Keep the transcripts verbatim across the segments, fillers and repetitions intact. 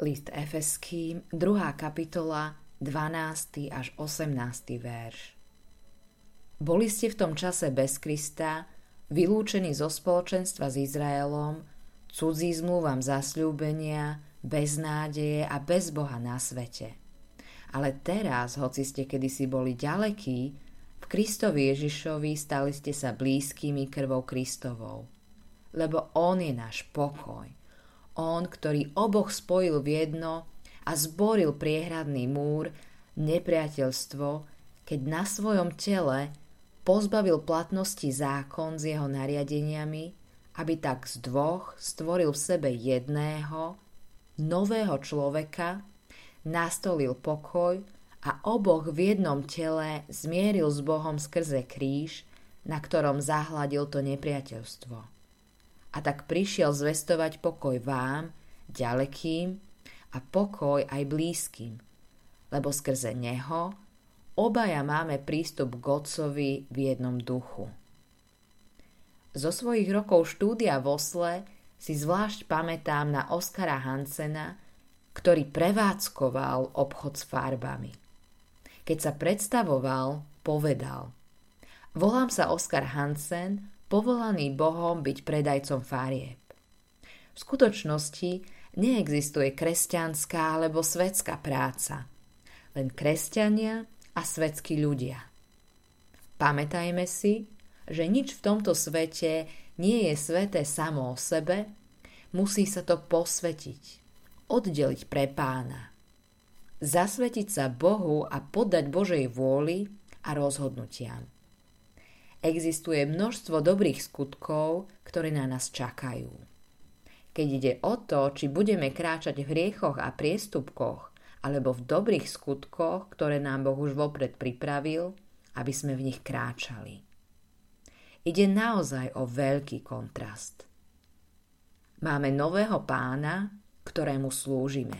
List Efeským, druhá kapitola, dvanásty až osemnásty verš. Boli ste v tom čase bez Krista, vylúčení zo spoločenstva s Izraelom, cudzí zmluvám zasľúbenia, bez nádeje a bez Boha na svete. Ale teraz, hoci ste kedysi boli ďalekí, v Kristovi Ježišovi stali ste sa blízkymi krvou Kristovou. Lebo On je náš pokoj. On, ktorý oboch spojil v jedno a zboril priehradný múr, nepriateľstvo, keď na svojom tele pozbavil platnosti zákon s jeho nariadeniami, aby tak z dvoch stvoril v sebe jedného, nového človeka, nastolil pokoj a oboch v jednom tele zmieril s Bohom skrze kríž, na ktorom zahladil to nepriateľstvo. A tak prišiel zvestovať pokoj vám, ďalekým, a pokoj aj blízkym, lebo skrze neho obaja máme prístup k Otcovi v jednom duchu. Zo svojich rokov štúdia v Osle si zvlášť pamätám na Oskara Hansena, ktorý prevádzkoval obchod s farbami. Keď sa predstavoval, povedal: Volám sa Oskar Hansen, povolaný Bohom byť predajcom farieb. V skutočnosti neexistuje kresťanská alebo svetská práca, len kresťania a svetskí ľudia. Pamätajme si, že nič v tomto svete nie je sveté samo o sebe, musí sa to posvetiť, oddeliť pre Pána. Zasvetiť sa Bohu a poddať Božej vôli a rozhodnutiam. Existuje množstvo dobrých skutkov, ktoré na nás čakajú. Keď ide o to, či budeme kráčať v hriechoch a priestupkoch, alebo v dobrých skutkoch, ktoré nám Boh už vopred pripravil, aby sme v nich kráčali. Ide naozaj o veľký kontrast. Máme nového Pána, ktorému slúžime.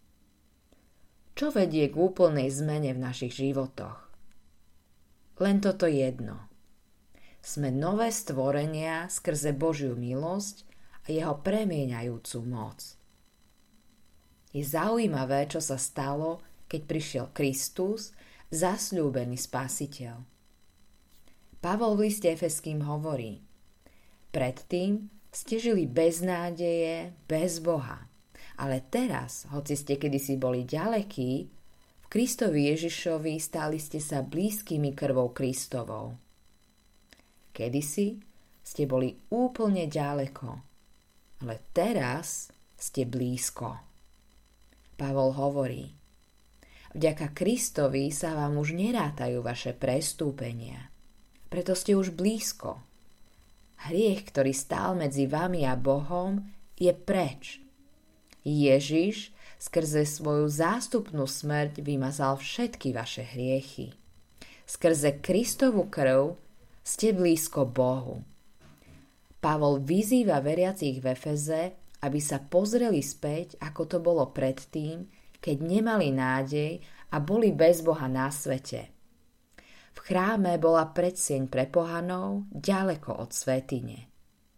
Čo vedie k úplnej zmene v našich životoch? Len toto jedno. Sme nové stvorenia skrze Božiu milosť a jeho premieňajúcu moc. Je zaujímavé, čo sa stalo, keď prišiel Kristus, zasľúbený Spasiteľ. Pavol v liste Efeským hovorí: Predtým ste žili bez nádeje, bez Boha, ale teraz, hoci ste kedysi boli ďalekí, v Kristovi Ježišovi stali ste sa blízkymi krvou Kristovou. Kedysi ste boli úplne ďaleko, ale teraz ste blízko. Pavol hovorí: Vďaka Kristovi sa vám už nerátajú vaše prestúpenia, preto ste už blízko. Hriech, ktorý stál medzi vami a Bohom, je preč. Ježiš skrze svoju zástupnú smrť vymazal všetky vaše hriechy. Skrze Kristovu krv ste blízko Bohu. Pavol vyzýva veriacich v Efeze, aby sa pozreli späť, ako to bolo predtým, keď nemali nádej a boli bez Boha na svete. V chráme bola predsieň pre pohanov ďaleko od svätyne.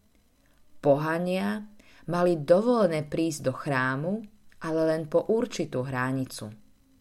Pohania mali dovolené prísť do chrámu, ale len po určitú hranicu.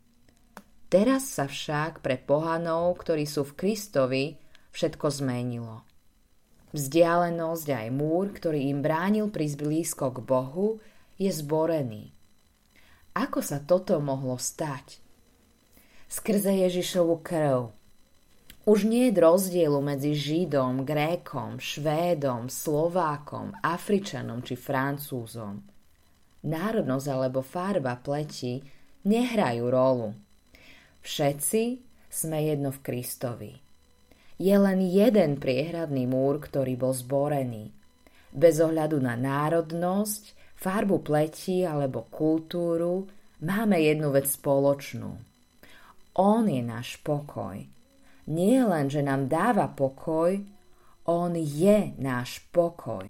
Teraz sa však pre pohanov, ktorí sú v Kristovi, všetko zmenilo. Vzdialenosť aj múr, ktorý im bránil prísť blízko k Bohu, je zborený. Ako sa toto mohlo stať? Skrze Ježišovu krv. Už nie je rozdielu medzi Židom, Grékom, Švédom, Slovákom, Afričanom či Francúzom. Národnosť alebo farba pleti nehrajú rolu. Všetci sme jedno v Kristovi. Je len jeden priehradný múr, ktorý bol zborený. Bez ohľadu na národnosť, farbu pleti alebo kultúru máme jednu vec spoločnú. On je náš pokoj. Nie len, že nám dáva pokoj, on je náš pokoj.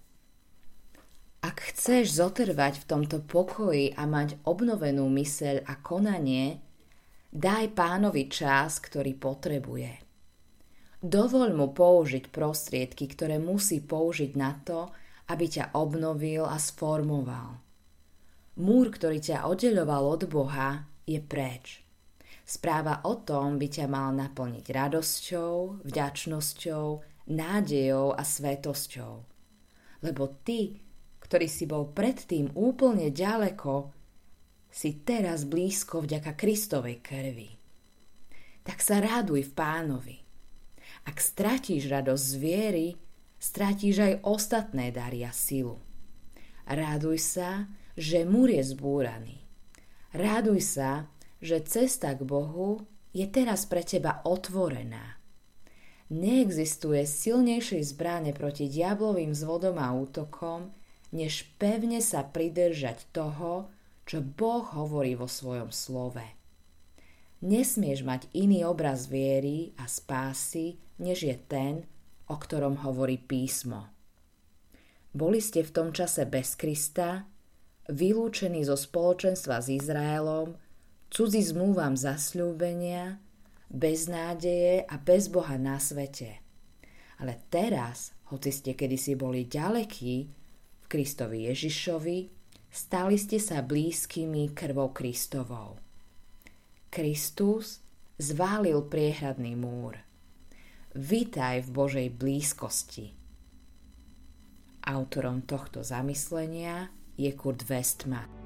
Ak chceš zotrvať v tomto pokoji a mať obnovenú myseľ a konanie, daj Pánovi čas, ktorý potrebuje. Dovoľ mu použiť prostriedky, ktoré musí použiť na to, aby ťa obnovil a sformoval. Múr, ktorý ťa oddeľoval od Boha, je preč. Správa o tom by ťa mal naplniť radosťou, vďačnosťou, nádejou a svätosťou. Lebo ty, ktorý si bol predtým úplne ďaleko, si teraz blízko vďaka Kristovej krvi. Tak sa raduj v Pánovi. Ak stratíš radosť z viery, stratíš aj ostatné dary a silu. Raduj sa, že múr je zbúraný. Raduj sa, že cesta k Bohu je teraz pre teba otvorená. Neexistuje silnejšej zbrane proti diablovým zvodom a útokom, než pevne sa pridržať toho, čo Boh hovorí vo svojom slove. Nesmieš mať iný obraz viery a spásy, než je ten, o ktorom hovorí písmo. Boli ste v tom čase bez Krista, vylúčení zo spoločenstva s Izraelom, cudzí zmluvám zasľúbenia, bez nádeje a bez Boha na svete. Ale teraz, hoci ste kedysi boli ďalekí, v Kristovi Ježišovi, stali ste sa blízkymi krvou Kristovou. Kristus zválil priehradný múr. Vitaj v Božej blízkosti. Autorom tohto zamyslenia je Kurt Westman.